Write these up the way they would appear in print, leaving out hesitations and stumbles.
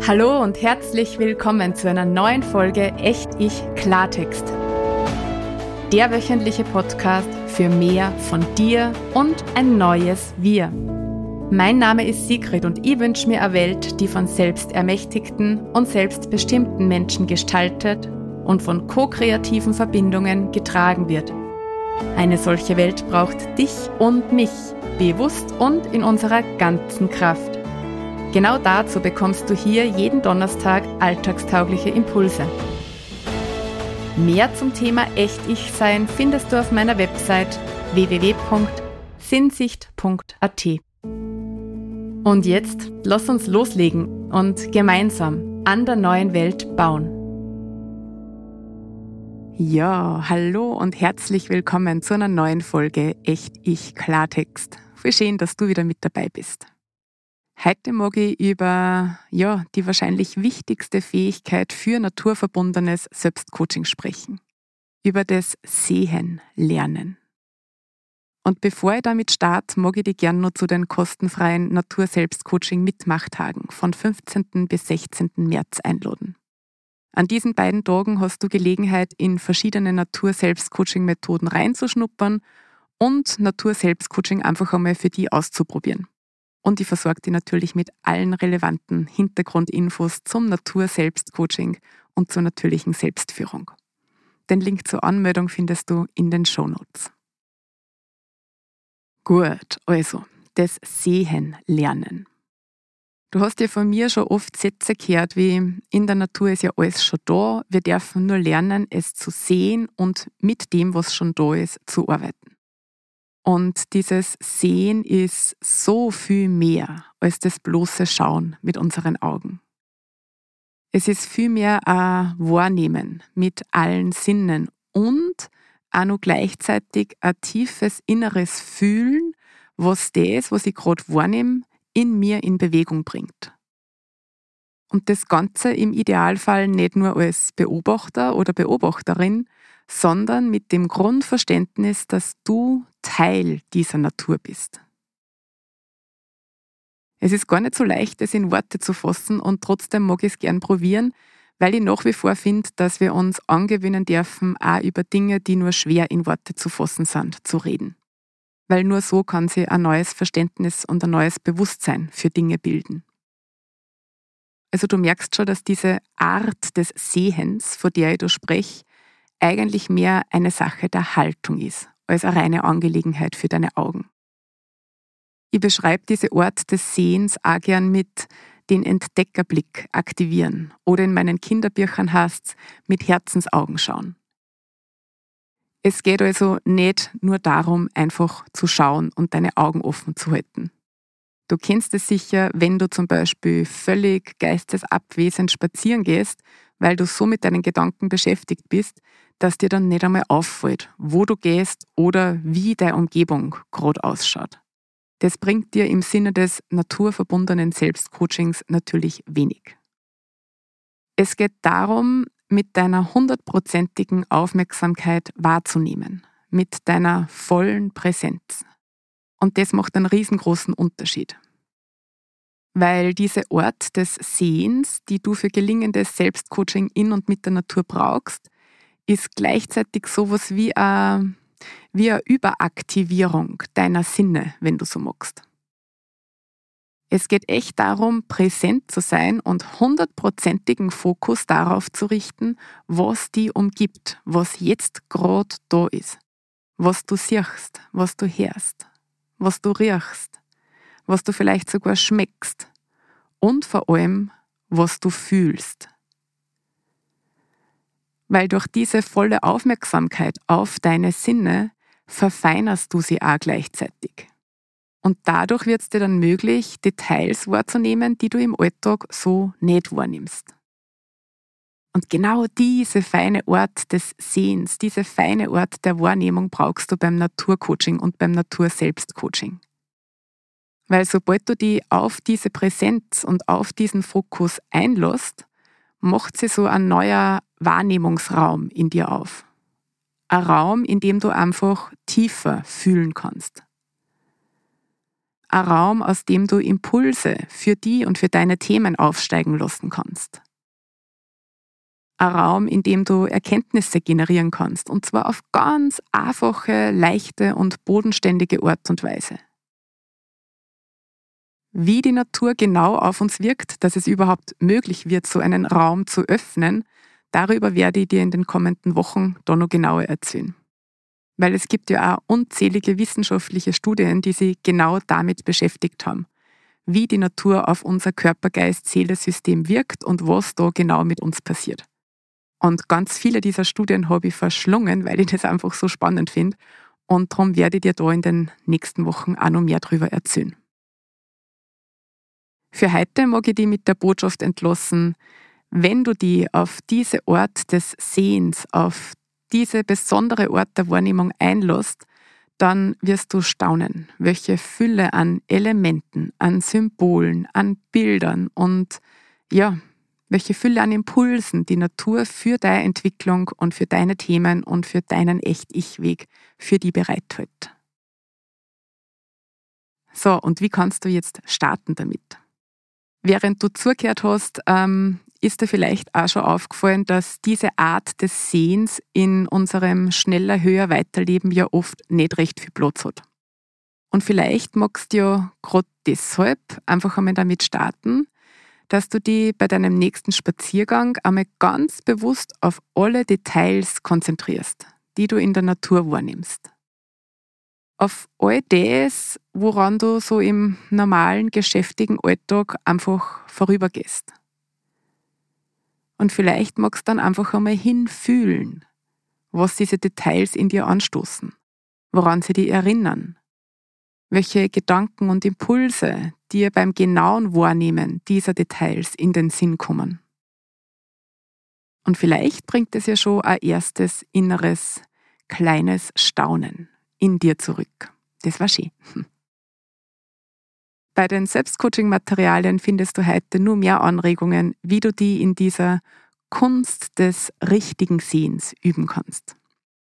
Hallo und herzlich willkommen zu einer neuen Folge Echt Ich Klartext. Der wöchentliche Podcast für mehr von dir und ein neues Wir. Mein Name ist Sigrid und ich wünsche mir eine Welt, die von selbstermächtigten und selbstbestimmten Menschen gestaltet und von ko-kreativen Verbindungen getragen wird. Eine solche Welt braucht dich und mich, bewusst und in unserer ganzen Kraft. Genau dazu bekommst du hier jeden Donnerstag alltagstaugliche Impulse. Mehr zum Thema Echt-Ich-Sein findest du auf meiner Website www.sinnsicht.at. Und jetzt lass uns loslegen und gemeinsam an der neuen Welt bauen. Ja, hallo und herzlich willkommen zu einer neuen Folge Echt-Ich Klartext. Voll schön, dass du wieder mit dabei bist. Heute mag ich über die wahrscheinlich wichtigste Fähigkeit für naturverbundenes Selbstcoaching sprechen. Über das Sehen lernen. Und bevor ich damit starte, mag ich dich gerne noch zu den kostenfreien Natur-Selbstcoaching-Mitmachtagen von 15. bis 16. März einladen. An diesen beiden Tagen hast du Gelegenheit, in verschiedene Natur-Selbstcoaching-Methoden reinzuschnuppern und Natur-Selbstcoaching einfach einmal für dich auszuprobieren. Und ich versorge dich natürlich mit allen relevanten Hintergrundinfos zum Natur-Selbstcoaching und zur natürlichen Selbstführung. Den Link zur Anmeldung findest du in den Shownotes. Gut, also das Sehen lernen. Du hast ja von mir schon oft Sätze gehört wie: In der Natur ist ja alles schon da, wir dürfen nur lernen, es zu sehen und mit dem, was schon da ist, zu arbeiten. Und dieses Sehen ist so viel mehr als das bloße Schauen mit unseren Augen. Es ist vielmehr ein Wahrnehmen mit allen Sinnen und auch noch gleichzeitig ein tiefes inneres Fühlen, was das, was ich gerade wahrnehme, in mir in Bewegung bringt. Und das Ganze im Idealfall nicht nur als Beobachter oder Beobachterin, sondern mit dem Grundverständnis, dass du Teil dieser Natur bist. Es ist gar nicht so leicht, es in Worte zu fassen und trotzdem mag ich es gern probieren, weil ich nach wie vor finde, dass wir uns angewöhnen dürfen, auch über Dinge, die nur schwer in Worte zu fassen sind, zu reden. Weil nur so kann sich ein neues Verständnis und ein neues Bewusstsein für Dinge bilden. Also du merkst schon, dass diese Art des Sehens, von der ich da spreche, eigentlich mehr eine Sache der Haltung ist, als eine reine Angelegenheit für deine Augen. Ich beschreibe diese Art des Sehens auch gern mit den Entdeckerblick aktivieren oder in meinen Kinderbüchern heißt es mit Herzensaugen schauen. Es geht also nicht nur darum, einfach zu schauen und deine Augen offen zu halten. Du kennst es sicher, wenn du zum Beispiel völlig geistesabwesend spazieren gehst, weil du so mit deinen Gedanken beschäftigt bist, dass dir dann nicht einmal auffällt, wo du gehst oder wie deine Umgebung gerade ausschaut. Das bringt dir im Sinne des naturverbundenen Selbstcoachings natürlich wenig. Es geht darum, mit deiner 100%igen Aufmerksamkeit wahrzunehmen, mit deiner vollen Präsenz. Und das macht einen riesengroßen Unterschied. Weil diese Art des Sehens, die du für gelingendes Selbstcoaching in und mit der Natur brauchst, ist gleichzeitig sowas wie eine Überaktivierung deiner Sinne, wenn du so magst. Es geht echt darum, präsent zu sein und 100%igen Fokus darauf zu richten, was dich umgibt, was jetzt gerade da ist. Was du siehst, was du hörst, was du riechst, was du vielleicht sogar schmeckst und vor allem, was du fühlst. Weil durch diese volle Aufmerksamkeit auf deine Sinne verfeinerst du sie auch gleichzeitig. Und dadurch wird es dir dann möglich, Details wahrzunehmen, die du im Alltag so nicht wahrnimmst. Und genau diese feine Art des Sehens, diese feine Art der Wahrnehmung brauchst du beim Naturcoaching und beim Natur-Selbstcoaching. Weil sobald du dich auf diese Präsenz und auf diesen Fokus einlässt, macht sich so ein neuer Wahrnehmungsraum in dir auf. Ein Raum, in dem du einfach tiefer fühlen kannst. Ein Raum, aus dem du Impulse für die und für deine Themen aufsteigen lassen kannst. Ein Raum, in dem du Erkenntnisse generieren kannst, und zwar auf ganz einfache, leichte und bodenständige Art und Weise. Wie die Natur genau auf uns wirkt, dass es überhaupt möglich wird, so einen Raum zu öffnen, darüber werde ich dir in den kommenden Wochen da noch genauer erzählen. Weil es gibt ja auch unzählige wissenschaftliche Studien, die sich genau damit beschäftigt haben, wie die Natur auf unser Körper-Geist-Seele-System wirkt und was da genau mit uns passiert. Und ganz viele dieser Studien habe ich verschlungen, weil ich das einfach so spannend finde. Und darum werde ich dir da in den nächsten Wochen auch noch mehr darüber erzählen. Für heute mag ich dich mit der Botschaft entlassen: Wenn du dich auf diese Art des Sehens, auf diese besondere Art der Wahrnehmung einlässt, dann wirst du staunen, welche Fülle an Elementen, an Symbolen, an Bildern und ja, welche Fülle an Impulsen die Natur für deine Entwicklung und für deine Themen und für deinen Echt-Ich-Weg für die bereithält. So, und wie kannst du jetzt starten damit? Während du zugehört hast, ist dir vielleicht auch schon aufgefallen, dass diese Art des Sehens in unserem schneller, höher, weiterleben ja oft nicht recht viel Platz hat. Und vielleicht magst du ja gerade deshalb einfach einmal damit starten, dass du dich bei deinem nächsten Spaziergang einmal ganz bewusst auf alle Details konzentrierst, die du in der Natur wahrnimmst. Auf all das, woran du so im normalen, geschäftigen Alltag einfach vorübergehst. Und vielleicht magst du dann einfach einmal hinfühlen, was diese Details in dir anstoßen, woran sie dich erinnern, welche Gedanken und Impulse dir beim genauen Wahrnehmen dieser Details in den Sinn kommen. Und vielleicht bringt es ja schon ein erstes inneres, kleines Staunen in dir zurück. Das war schön. Bei den Selbstcoaching-Materialien findest du heute nur mehr Anregungen, wie du die in dieser Kunst des richtigen Sehens üben kannst.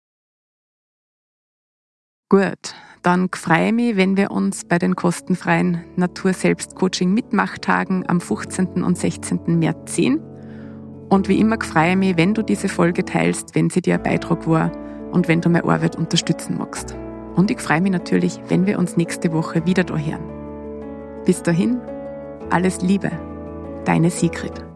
Gut, dann freue ich mich, wenn wir uns bei den kostenfreien Natur-Selbstcoaching-Mitmachtagen am 15. und 16. März sehen. Und wie immer freue ich mich, wenn du diese Folge teilst, wenn sie dir ein Beitrag war und wenn du meine Arbeit unterstützen magst. Und ich freue mich natürlich, wenn wir uns nächste Woche wieder da hören. Bis dahin, alles Liebe, deine Sigrid.